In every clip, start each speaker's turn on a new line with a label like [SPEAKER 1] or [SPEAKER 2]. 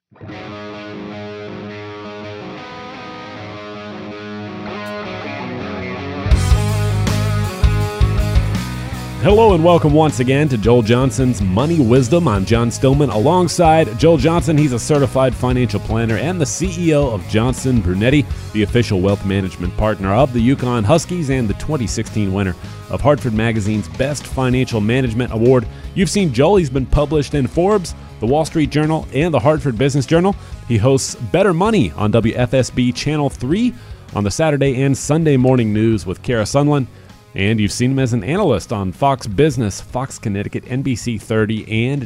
[SPEAKER 1] Hello and welcome once again to Joel Johnson's Money Wisdom. I'm John Stillman. Alongside Joel Johnson, he's a certified financial planner and the CEO of Johnson Brunetti, the official wealth management partner of the Yukon Huskies and the 2016 winner of Hartford Magazine's Best Financial Management Award. You've seen Joel. He's been published in Forbes, the Wall Street Journal, and the Hartford Business Journal. He hosts Better Money on WFSB Channel 3 on the Saturday and Sunday morning news with Kara Sunland. And you've seen him as an analyst on Fox Business, Fox Connecticut, NBC 30, and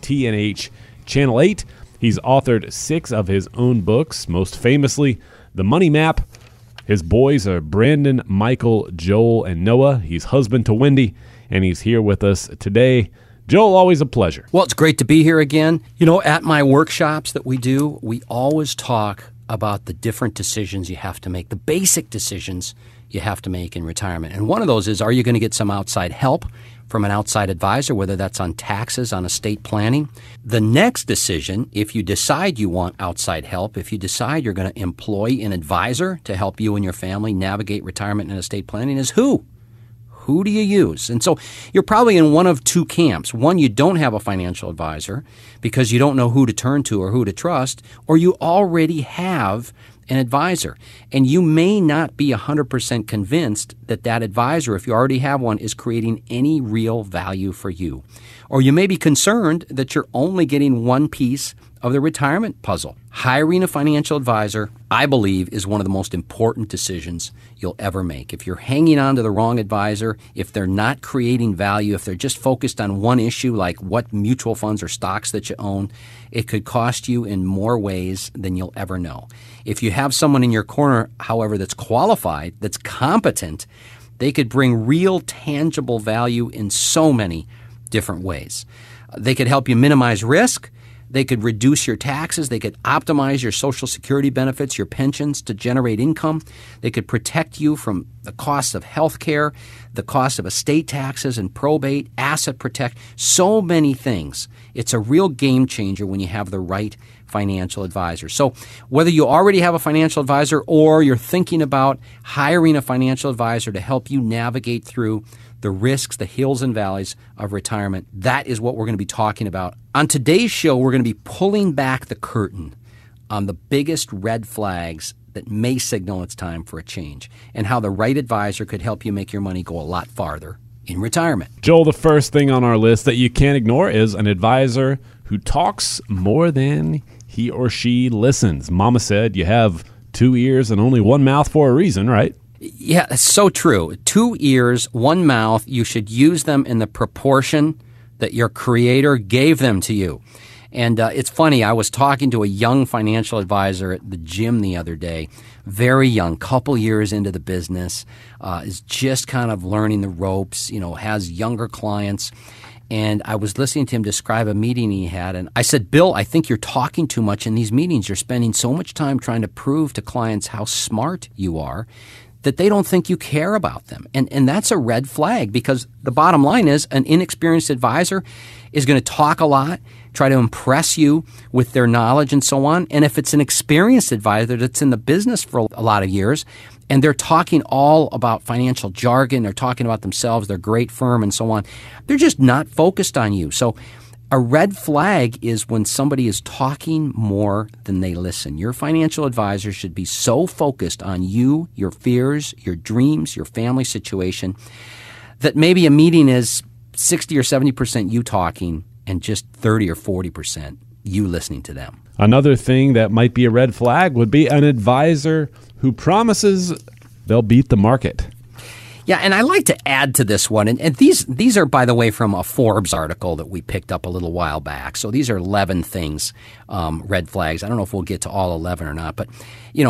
[SPEAKER 1] WTNH Channel 8. He's authored 6 of his own books, most famously The Money Map. His boys are Brandon, Michael, Joel, and Noah. He's husband to Wendy, and he's here with us today. Joel, always a pleasure.
[SPEAKER 2] Well, it's great to be here again. You know, at my workshops that we do, we always talk about the different decisions you have to make, the basic decisions you have to make in retirement. And one of those is, are you going to get some outside help from an outside advisor, whether that's on taxes, on estate planning? The next decision, if you decide you want outside help, if you decide you're going to employ an advisor to help you and your family navigate retirement and estate planning, is who? Who do you use? And so you're probably in one of two camps. One, you don't have a financial advisor because you don't know who to turn to or who to trust, or you already have an advisor. And you may not be 100% convinced that that advisor, if you already have one, is creating any real value for you. Or you may be concerned that you're only getting one piece of the retirement puzzle. Hiring a financial advisor, I believe, is one of the most important decisions you'll ever make. If you're hanging on to the wrong advisor, if they're not creating value, if they're just focused on one issue like what mutual funds or stocks that you own, it could cost you in more ways than you'll ever know. If you have someone in your corner, however, that's qualified, that's competent, they could bring real tangible value in so many different ways. They could help you minimize risk. They could reduce your taxes. They could optimize your Social Security benefits, your pensions to generate income. They could protect you from the costs of health care, the cost of estate taxes and probate, asset protect, so many things. It's a real game changer when you have the right financial advisor. So whether you already have a financial advisor or you're thinking about hiring a financial advisor to help you navigate through the risks, the hills and valleys of retirement, that is what we're going to be talking about. On today's show, we're going to be pulling back the curtain on the biggest red flags that may signal it's time for a change, and how the right advisor could help you make your money go a lot farther in retirement.
[SPEAKER 1] Joel, the first thing on our list that you can't ignore is an advisor who talks more than he or she listens. Mama said you have 2 ears and only one mouth for a reason, right?
[SPEAKER 2] Yeah, that's so true. 2 ears, 1 mouth. You should use them in the proportion that your creator gave them to you. And it's funny, I was talking to a young financial advisor at the gym the other day, very young, couple years into the business, is just kind of learning the ropes, has younger clients. And I was listening to him describe a meeting he had, and I said, Bill, I think you're talking too much in these meetings. You're spending so much time trying to prove to clients how smart you are that they don't think you care about them. And that's a red flag, because the bottom line is an inexperienced advisor is going to talk a lot, try to impress you with their knowledge and so on. And if it's an experienced advisor that's in the business for a lot of years and they're talking all about financial jargon, they're talking about themselves, their great firm and so on, they're just not focused on you. So a red flag is when somebody is talking more than they listen. Your financial advisor should be so focused on you, your fears, your dreams, your family situation, that maybe a meeting is 60 or 70% you talking and just 30 or 40% you listening to them.
[SPEAKER 1] Another thing that might be a red flag would be an advisor who promises they'll beat the market.
[SPEAKER 2] Yeah, and I like to add to this one, and these are, by the way, from a Forbes article that we picked up a little while back. So these are 11 things, red flags. I don't know if we'll get to all 11 or not, but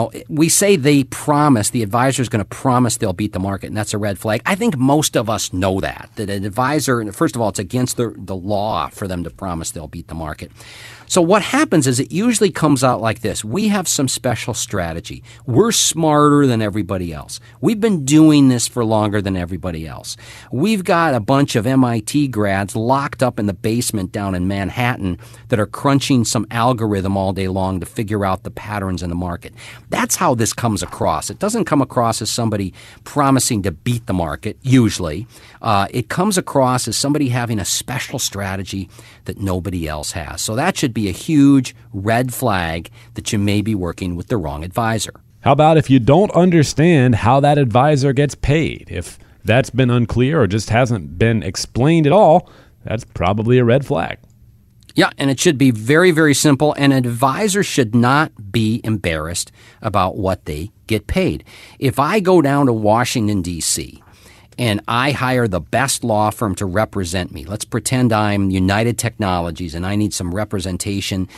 [SPEAKER 2] we say they promise, the advisor is going to promise they'll beat the market, and that's a red flag. I think most of us know that an advisor, first of all, it's against the law for them to promise they'll beat the market. So what happens is it usually comes out like this. We have some special strategy. We're smarter than everybody else. We've been doing this for long longer than everybody else. We've got a bunch of MIT grads locked up in the basement down in Manhattan that are crunching some algorithm all day long to figure out the patterns in the market. That's how this comes across. It doesn't come across as somebody promising to beat the market, usually. It comes across as somebody having a special strategy that nobody else has. So that should be a huge red flag that you may be working with the wrong advisor.
[SPEAKER 1] How about if you don't understand how that advisor gets paid? If that's been unclear or just hasn't been explained at all, that's probably a red flag.
[SPEAKER 2] Yeah, and it should be very, very simple. An advisor should not be embarrassed about what they get paid. If I go down to Washington, D.C., and I hire the best law firm to represent me. Let's pretend I'm United Technologies and I need some representation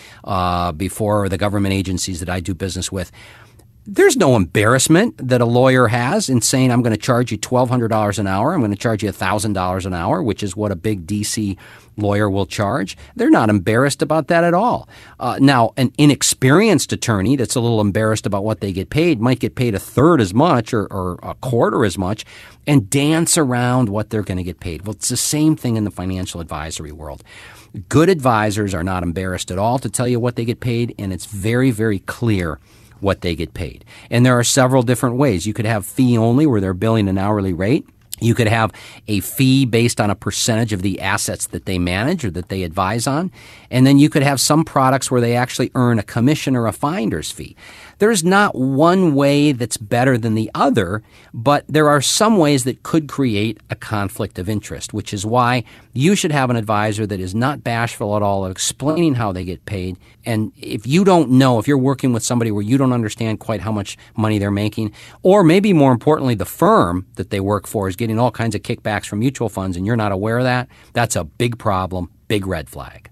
[SPEAKER 2] before the government agencies that I do business with. There's no embarrassment that a lawyer has in saying, I'm going to charge you $1,200 an hour. I'm going to charge you $1,000 an hour, which is what a big D.C. lawyer will charge. They're not embarrassed about that at all. Now, an inexperienced attorney that's a little embarrassed about what they get paid might get paid a third as much or a quarter as much and dance around what they're going to get paid. Well, it's the same thing in the financial advisory world. Good advisors are not embarrassed at all to tell you what they get paid, and it's very, very clear what they get paid. And there are several different ways. You could have fee only where they're billing an hourly rate. You could have a fee based on a percentage of the assets that they manage or that they advise on. And then you could have some products where they actually earn a commission or a finder's fee. There's not one way that's better than the other, but there are some ways that could create a conflict of interest, which is why you should have an advisor that is not bashful at all of explaining how they get paid. And if you don't know, if you're working with somebody where you don't understand quite how much money they're making, or maybe more importantly, the firm that they work for is getting all kinds of kickbacks from mutual funds and you're not aware of that, that's a big problem, big red flag.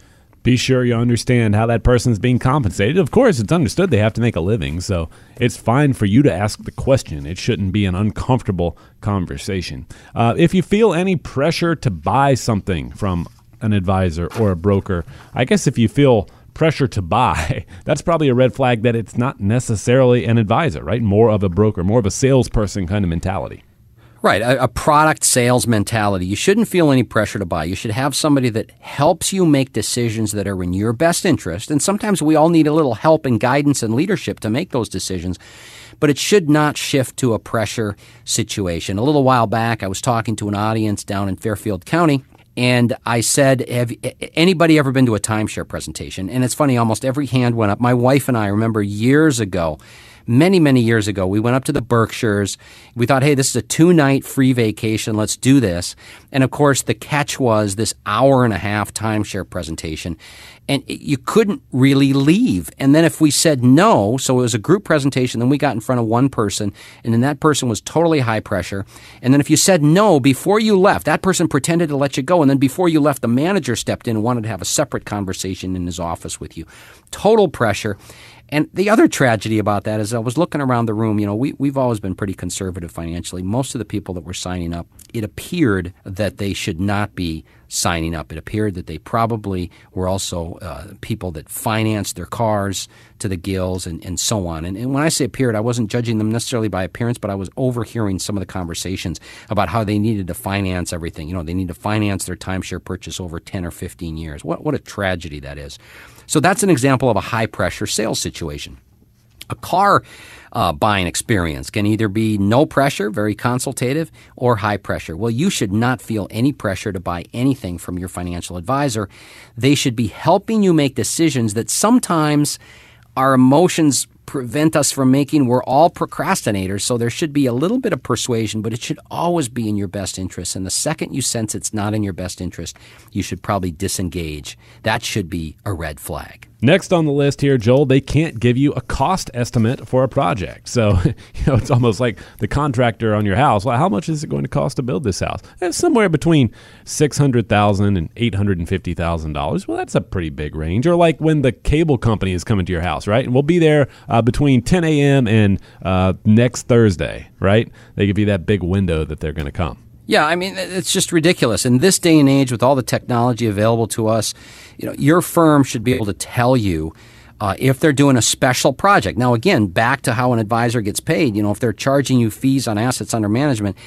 [SPEAKER 1] Be sure you understand how that person's being compensated. Of course, it's understood they have to make a living, so it's fine for you to ask the question. It shouldn't be an uncomfortable conversation. If you feel any pressure to buy something from an advisor or a broker, I guess if you feel pressure to buy, that's probably a red flag that it's not necessarily an advisor, right? More of a broker, more of a salesperson kind of mentality.
[SPEAKER 2] Right, a product sales mentality. You shouldn't feel any pressure to buy. You should have somebody that helps you make decisions that are in your best interest. And sometimes we all need a little help and guidance and leadership to make those decisions. But it should not shift to a pressure situation. A little while back, I was talking to an audience down in Fairfield County. And I said, have anybody ever been to a timeshare presentation? And it's funny, almost every hand went up. My wife and I remember years ago, many, many years ago, we went up to the Berkshires. We thought, hey, this is a 2-night free vacation. Let's do this. And of course, the catch was this hour-and-a-half timeshare presentation. And you couldn't really leave. And then if we said no, so it was a group presentation, then we got in front of one person, and then that person was totally high pressure. And then if you said no, before you left, that person pretended to let you go. And then before you left, the manager stepped in and wanted to have a separate conversation in his office with you. Total pressure. And the other tragedy about that is I was looking around the room. You know, we've always been pretty conservative financially. Most of the people that were signing up, it appeared that they should not be signing up. It appeared that they probably were also people that financed their cars to the gills and so on. And when I say appeared, I wasn't judging them necessarily by appearance, but I was overhearing some of the conversations about how they needed to finance everything. You know, they need to finance their timeshare purchase over 10 or 15 years. What a tragedy that is. So that's an example of a high-pressure sales situation. A car buying experience can either be no pressure, very consultative, or high pressure. Well, you should not feel any pressure to buy anything from your financial advisor. They should be helping you make decisions that sometimes our emotions prevent us from making. We're all procrastinators, so there should be a little bit of persuasion, but it should always be in your best interest. And the second you sense it's not in your best interest, you should probably disengage. That should be a red flag.
[SPEAKER 1] Next on the list here, Joel, they can't give you a cost estimate for a project. So, it's almost like the contractor on your house. Well, how much is it going to cost to build this house? It's somewhere between $600,000 and $850,000. Well, that's a pretty big range. Or like when the cable company is coming to your house, right? And we'll be there between 10 a.m. and next Thursday, right? They give you that big window that they're going to come.
[SPEAKER 2] Yeah, I mean, it's just ridiculous. In this day and age, with all the technology available to us, your firm should be able to tell you if they're doing a special project. Now, again, back to how an advisor gets paid. If they're charging you fees on assets under management,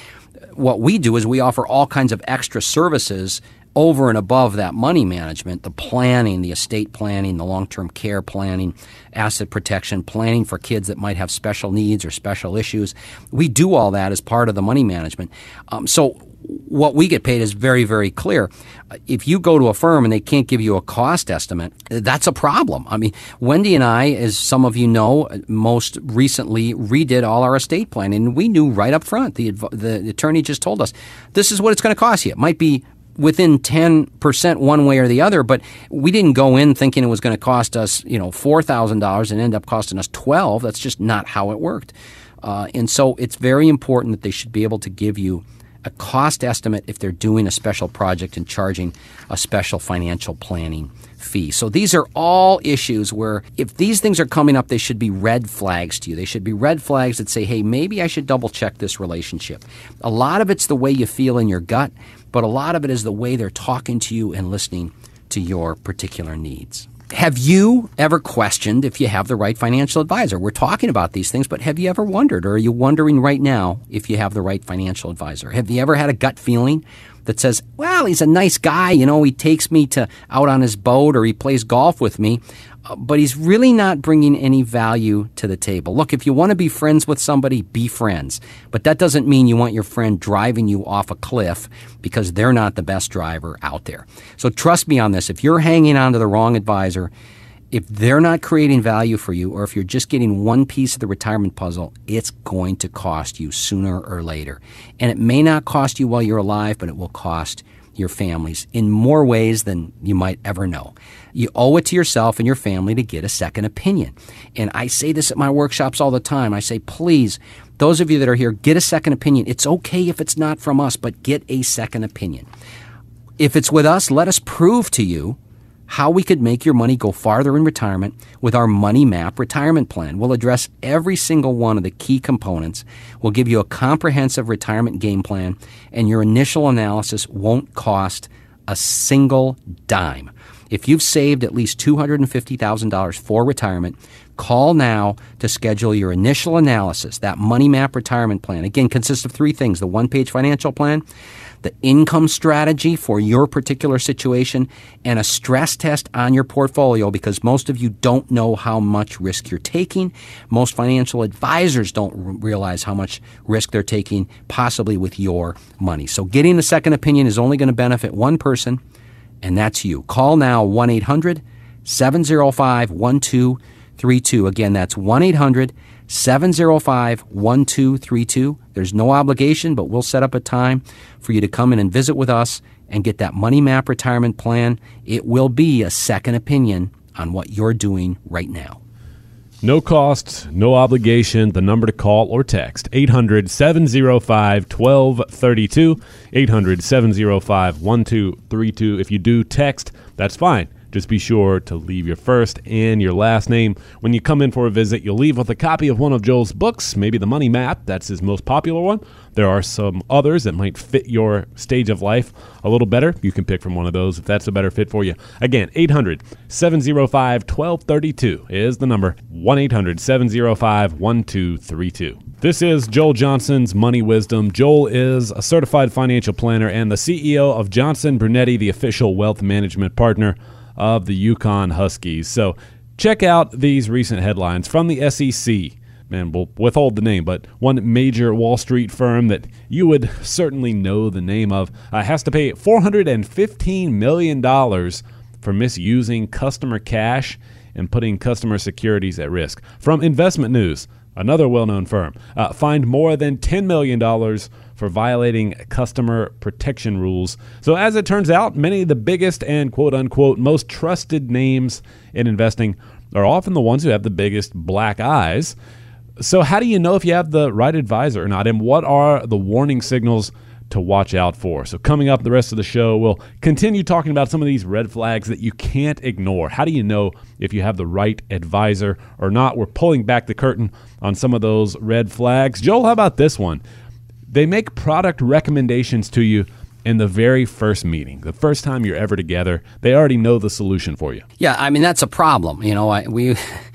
[SPEAKER 2] what we do is we offer all kinds of extra services over and above that money management, the planning, the estate planning, the long-term care planning, asset protection, planning for kids that might have special needs or special issues. We do all that as part of the money management. So what we get paid is very, very clear. If you go to a firm and they can't give you a cost estimate, that's a problem. I mean, Wendy and I, as some of you know, most recently redid all our estate planning, and we knew right up front. The attorney just told us, this is what it's going to cost you. It might be within 10% one way or the other, but we didn't go in thinking it was going to cost us, $4,000 and end up costing us $12,000. That's just not how it worked. And so it's very important that they should be able to give you a cost estimate if they're doing a special project and charging a special financial planning fee. So these are all issues where if these things are coming up, they should be red flags to you. They should be red flags that say, hey, maybe I should double check this relationship. A lot of it's the way you feel in your gut, but a lot of it is the way they're talking to you and listening to your particular needs. Have you ever questioned if you have the right financial advisor? We're talking about these things, but have you ever wondered, or are you wondering right now if you have the right financial advisor? Have you ever had a gut feeling that says, well, he's a nice guy, he takes me out on his boat or he plays golf with me, but he's really not bringing any value to the table. Look, if you want to be friends with somebody, be friends. But that doesn't mean you want your friend driving you off a cliff because they're not the best driver out there. So trust me on this. If you're hanging on to the wrong advisor, if they're not creating value for you, or if you're just getting one piece of the retirement puzzle, it's going to cost you sooner or later. And it may not cost you while you're alive, but it will cost your families in more ways than you might ever know. You owe it to yourself and your family to get a second opinion. And I say this at my workshops all the time. I say, please, those of you that are here, get a second opinion. It's okay if it's not from us, but get a second opinion. If it's with us, let us prove to you how we could make your money go farther in retirement with our Money Map retirement plan. We'll address every single one of the key components. We'll give you a comprehensive retirement game plan, and your initial analysis won't cost a single dime. If you've saved at least $250,000 for retirement, call now to schedule your initial analysis. That Money Map retirement plan, again, consists of three things: the one-page financial plan, the income strategy for your particular situation, and a stress test on your portfolio, because most of you don't know how much risk you're taking. Most financial advisors don't realize how much risk they're taking, possibly with your money. So getting a second opinion is only going to benefit one person, and that's you. Call now, 1-800-705-1232. Again, that's 1-800-705-1232. There's no obligation, but we'll set up a time for you to come in and visit with us and get that Money Map retirement plan. It will be a second opinion on what you're doing right now.
[SPEAKER 1] No cost, no obligation. The number to call or text, 800-705-1232, 800-705-1232. If you do text, that's fine. Just be sure to leave your first and your last name. When you come in for a visit, you'll leave with a copy of one of Joel's books, maybe the Money Map. That's his most popular one. There are some others that might fit your stage of life a little better. You can pick from one of those if that's a better fit for you. Again, 800-705-1232 is the number, 1-800-705-1232. This is Joel Johnson's Money Wisdom. Joel is a certified financial planner and the CEO of Johnson Brunetti, the official wealth management partner of the Yukon Huskies. So check out these recent headlines from the SEC. Man, we'll withhold the name, but one major Wall Street firm that you would certainly know the name of has to pay $415 million for misusing customer cash and putting customer securities at risk. From Investment News, another well-known firm, fined more than $10 million for violating customer protection rules. So as it turns out, many of the biggest and quote-unquote most trusted names in investing are often the ones who have the biggest black eyes. So how do you know if you have the right advisor or not, and what are the warning signals to watch out for? So coming up the rest of the show, we'll continue talking about some of these red flags that you can't ignore. How do you know if you have the right advisor or not? We're pulling back the curtain on some of those red flags. Joel, how about this one? They make product recommendations to you in the very first meeting, the first time you're ever together. They already know the solution for you.
[SPEAKER 2] Yeah, I mean, that's a problem.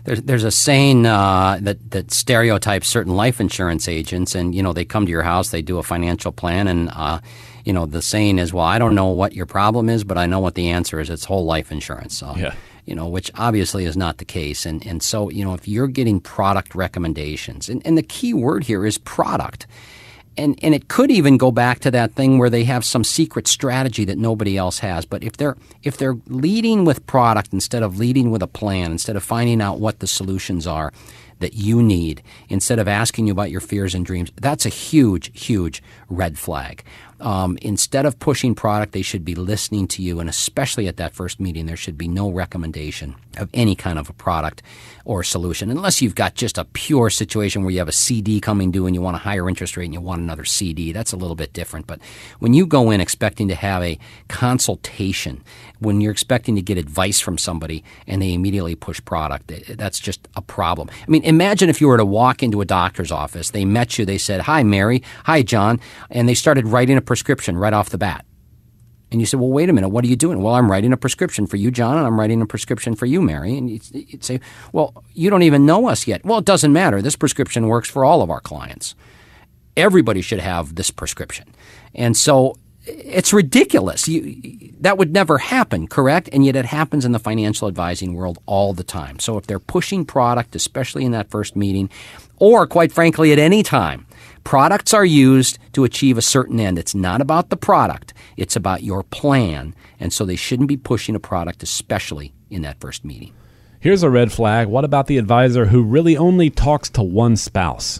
[SPEAKER 2] there's a saying that stereotypes certain life insurance agents, and they come to your house, they do a financial plan, and the saying is, well, I don't know what your problem is, but I know what the answer is. It's whole life insurance.
[SPEAKER 1] Yeah.
[SPEAKER 2] Which obviously is not the case. And so, if you're getting product recommendations, and the key word here is product, and it could even go back to that thing where they have some secret strategy that nobody else has. But if they're leading with product instead of leading with a plan, instead of finding out what the solutions are that you need, instead of asking you about your fears and dreams, that's a huge, huge red flag. Instead of pushing product, they should be listening to you, and especially at that first meeting, there should be no recommendation of any kind of a product or solution, unless you've got just a pure situation where you have a CD coming due and you want a higher interest rate and you want another CD. That's a little bit different. But when you go in expecting to have a consultation, when you're expecting to get advice from somebody and they immediately push product, that's just a problem. I mean, imagine if you were to walk into a doctor's office, they met you, they said, "Hi, Mary. Hi, John," and they started writing a prescription right off the bat. And you said, "Well, wait a minute, what are you doing?" "Well, I'm writing a prescription for you, John, and I'm writing a prescription for you, Mary." And you'd say, "Well, you don't even know us yet." "Well, it doesn't matter. This prescription works for all of our clients. Everybody should have this prescription." And so it's ridiculous. That would never happen, correct? And yet it happens in the financial advising world all the time. So if they're pushing product, especially in that first meeting, or quite frankly at any time, products are used to achieve a certain end. It's not about the product. It's about your plan. And so they shouldn't be pushing a product, especially in that first meeting.
[SPEAKER 1] Here's a red flag. What about the advisor who really only talks to one spouse?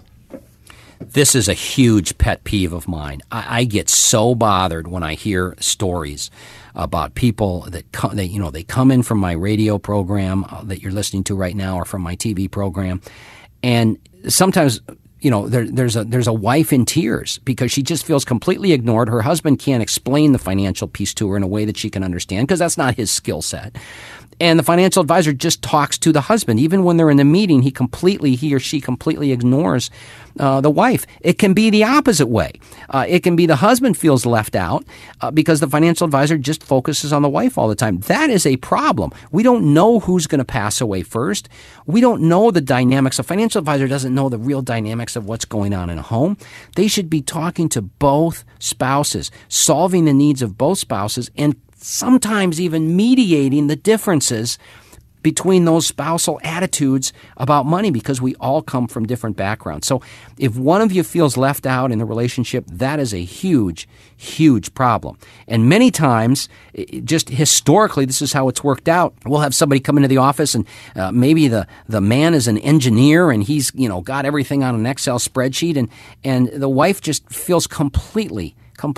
[SPEAKER 2] This is a huge pet peeve of mine. I get so bothered when I hear stories about people that they come in from my radio program that you're listening to right now, or from my TV program, and sometimes there's a wife in tears because she just feels completely ignored. Her husband can't explain the financial piece to her in a way that she can understand because that's not his skill set. And the financial advisor just talks to the husband. Even when they're in the meeting, he or she completely ignores the wife. It can be the opposite way. It can be the husband feels left out because the financial advisor just focuses on the wife all the time. That is a problem. We don't know who's going to pass away first. We don't know the dynamics. A financial advisor doesn't know the real dynamics of what's going on in a home. They should be talking to both spouses, solving the needs of both spouses, and sometimes even mediating the differences between those spousal attitudes about money, because we all come from different backgrounds. So if one of you feels left out in the relationship, that is a huge, huge problem. And many times, just historically, this is how it's worked out. We'll have somebody come into the office, and maybe the man is an engineer and he's got everything on an Excel spreadsheet, and the wife just feels completely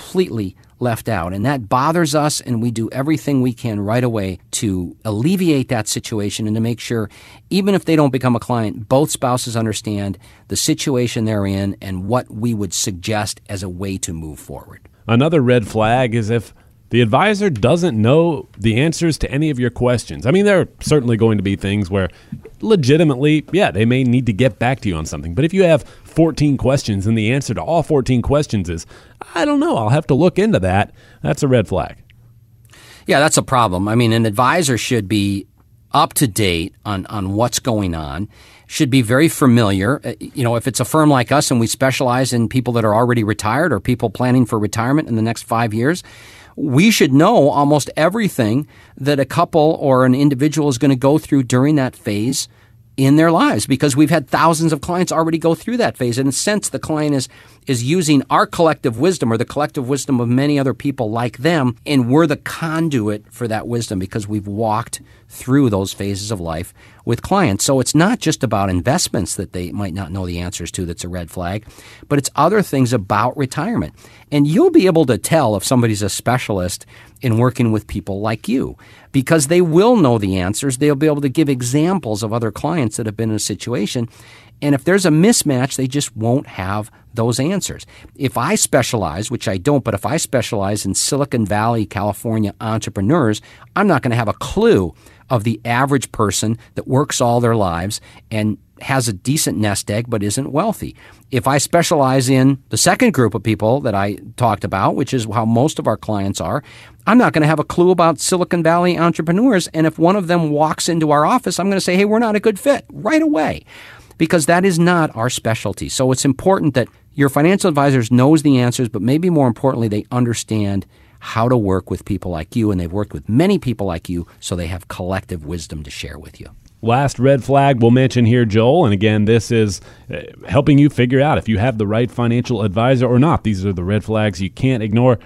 [SPEAKER 2] left out. And that bothers us, and we do everything we can right away to alleviate that situation and to make sure, even if they don't become a client, both spouses understand the situation they're in and what we would suggest as a way to move forward.
[SPEAKER 1] Another red flag is if the advisor doesn't know the answers to any of your questions. I mean, there are certainly going to be things where legitimately, they may need to get back to you on something. But if you have 14 questions and the answer to all 14 questions is, I don't know, I'll have to look into that, that's a red flag.
[SPEAKER 2] Yeah, that's a problem. I mean, an advisor should be up to date on what's going on, should be very familiar. If it's a firm like us and we specialize in people that are already retired or people planning for retirement in the next 5 years, we should know almost everything that a couple or an individual is going to go through during that phase in their lives, because we've had thousands of clients already go through that phase. And in a sense, the client is using our collective wisdom or the collective wisdom of many other people like them, and we're the conduit for that wisdom because we've walked through those phases of life with clients. So it's not just about investments that they might not know the answers to that's a red flag, but it's other things about retirement. And you'll be able to tell if somebody's a specialist in working with people like you, because they will know the answers. They'll be able to give examples of other clients that have been in a situation. And if there's a mismatch, they just won't have those answers. If I specialize, which I don't, but if I specialize in Silicon Valley, California entrepreneurs, I'm not going to have a clue of the average person that works all their lives and has a decent nest egg but isn't wealthy. If I specialize in the second group of people that I talked about, which is how most of our clients are, I'm not going to have a clue about Silicon Valley entrepreneurs. And if one of them walks into our office, I'm going to say, hey, we're not a good fit right away, because that is not our specialty. So it's important that your financial advisors knows the answers, but maybe more importantly, they understand how to work with people like you, and they've worked with many people like you, so they have collective wisdom to share with you.
[SPEAKER 1] Last red flag we'll mention here, Joel, and again, this is helping you figure out if you have the right financial advisor or not. These are the red flags you can't ignore.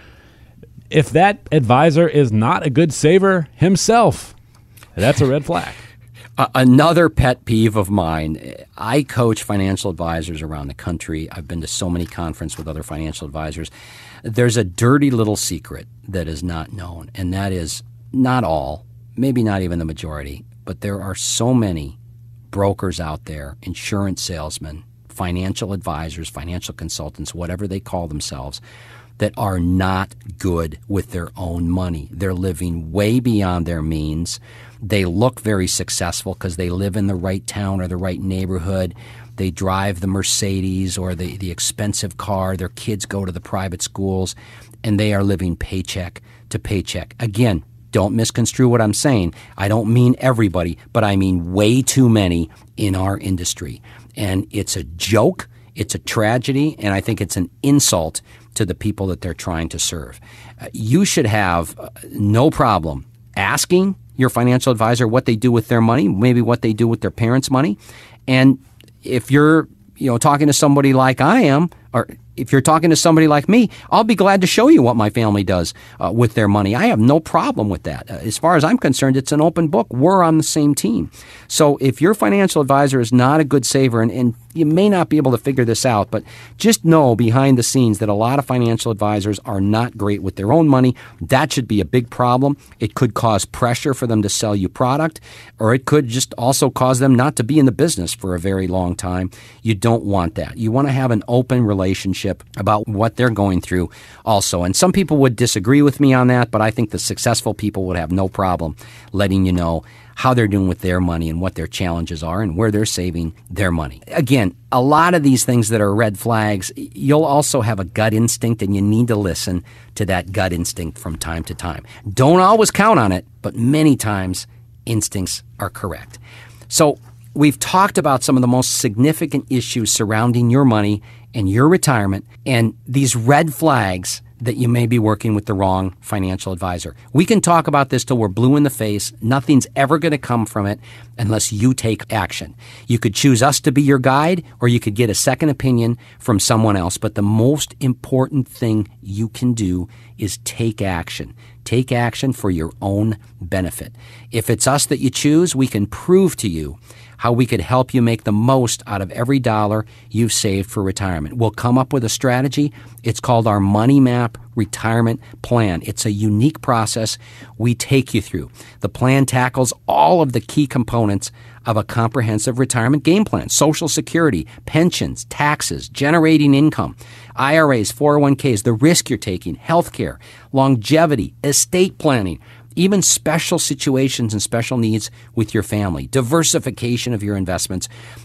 [SPEAKER 1] If that advisor is not a good saver himself, that's a red flag.
[SPEAKER 2] Another pet peeve of mine, I coach financial advisors around the country. I've been to so many conferences with other financial advisors. There's a dirty little secret that is not known, and that is not all, maybe not even the majority, but there are so many brokers out there, insurance salesmen, financial advisors, financial consultants, whatever they call themselves, that are not good with their own money. They're living way beyond their means. They look very successful because they live in the right town or the right neighborhood. They drive the Mercedes or the expensive car. Their kids go to the private schools, and they are living paycheck to paycheck. Again, don't misconstrue what I'm saying. I don't mean everybody, but I mean way too many in our industry. And it's a joke, it's a tragedy, and I think it's an insult to the people that they're trying to serve. You should have no problem asking your financial advisor what they do with their money, maybe what they do with their parents' money. And if you're talking to somebody like I am, or if you're talking to somebody like me, I'll be glad to show you what my family does with their money. I have no problem with that. As far as I'm concerned, it's an open book. We're on the same team. So if your financial advisor is not a good saver, and you may not be able to figure this out, but just know behind the scenes that a lot of financial advisors are not great with their own money. That should be a big problem. It could cause pressure for them to sell you product, or it could just also cause them not to be in the business for a very long time. You don't want that. You want to have an open relationship about what they're going through also. And some people would disagree with me on that, but I think the successful people would have no problem letting you know how they're doing with their money and what their challenges are and where they're saving their money. Again, a lot of these things that are red flags, you'll also have a gut instinct, and you need to listen to that gut instinct from time to time. Don't always count on it, but many times instincts are correct. So we've talked about some of the most significant issues surrounding your money and your retirement, and these red flags that you may be working with the wrong financial advisor. We can talk about this till we're blue in the face. Nothing's ever going to come from it unless you take action. You could choose us to be your guide, or you could get a second opinion from someone else. But the most important thing you can do is take action. Take action for your own benefit. If it's us that you choose, we can prove to you how we could help you make the most out of every dollar you've saved for retirement. We'll come up with a strategy. It's called our Money Map Retirement Plan. It's a unique process we take you through. The plan tackles all of the key components of a comprehensive retirement game plan: Social Security, pensions, taxes, generating income, IRAs, 401ks, the risk you're taking, healthcare, longevity, estate planning, even special situations and special needs with your family, diversification of your investments,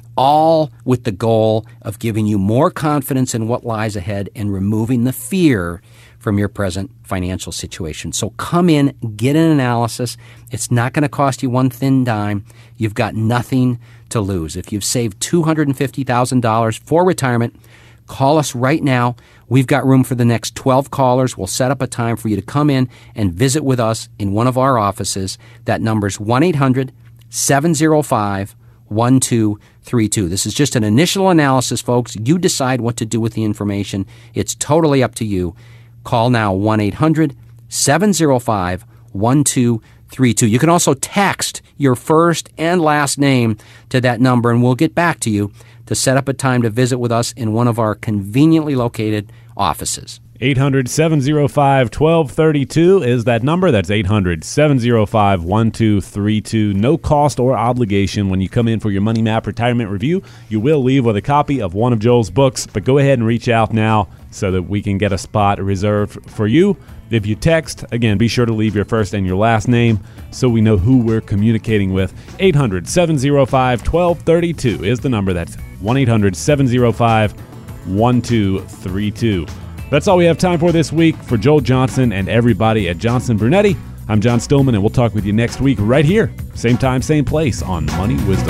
[SPEAKER 2] all with the goal of giving you more confidence in what lies ahead and removing the fear from your present financial situation. So come in, get an analysis. It's not going to cost you one thin dime. You've got nothing to lose. If you've saved $250,000 for retirement, call us right now. We've got room for the next 12 callers. We'll set up a time for you to come in and visit with us in one of our offices. That number's 1-800-705-1232. This is just an initial analysis, folks. You decide what to do with the information. It's totally up to you. Call now, 1-800-705-1232. You can also text your first and last name to that number, and we'll get back to you to set up a time to visit with us in one of our conveniently located offices.
[SPEAKER 1] 800-705-1232 is that number. That's 800-705-1232. No cost or obligation when you come in for your Money Map retirement review. You will leave with a copy of one of Joel's books, but go ahead and reach out now so that we can get a spot reserved for you. If you text, again, be sure to leave your first and your last name so we know who we're communicating with. 800-705-1232 is the number. That's 1-800-705-1232. That's all we have time for this week. For Joel Johnson and everybody at Johnson Brunetti, I'm John Stillman, and we'll talk with you next week right here. Same time, same place on Money Wisdom.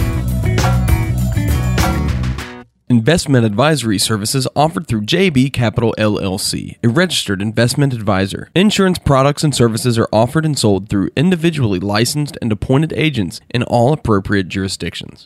[SPEAKER 3] Investment advisory services offered through JB Capital LLC, a registered investment advisor. Insurance products and services are offered and sold through individually licensed and appointed agents in all appropriate jurisdictions.